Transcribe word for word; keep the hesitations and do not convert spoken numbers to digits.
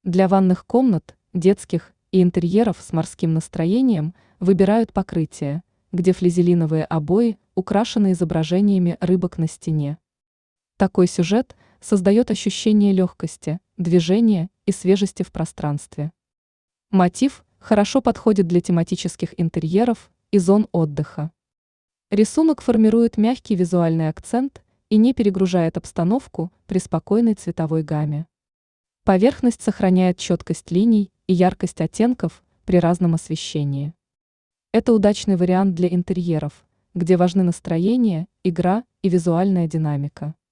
Для ванных комнат, детских и интерьеров с морским настроением выбирают покрытие, где флизелиновые обои украшены изображениями рыбок на стене. Такой сюжет создает ощущение легкости, движения и свежести в пространстве. Мотив хорошо подходит для тематических интерьеров и зон отдыха. Рисунок формирует мягкий визуальный акцент и не перегружает обстановку при спокойной цветовой гамме. Поверхность сохраняет четкость линий и яркость оттенков при разном освещении. Это удачный вариант для интерьеров, где важны настроение, игра и визуальная динамика.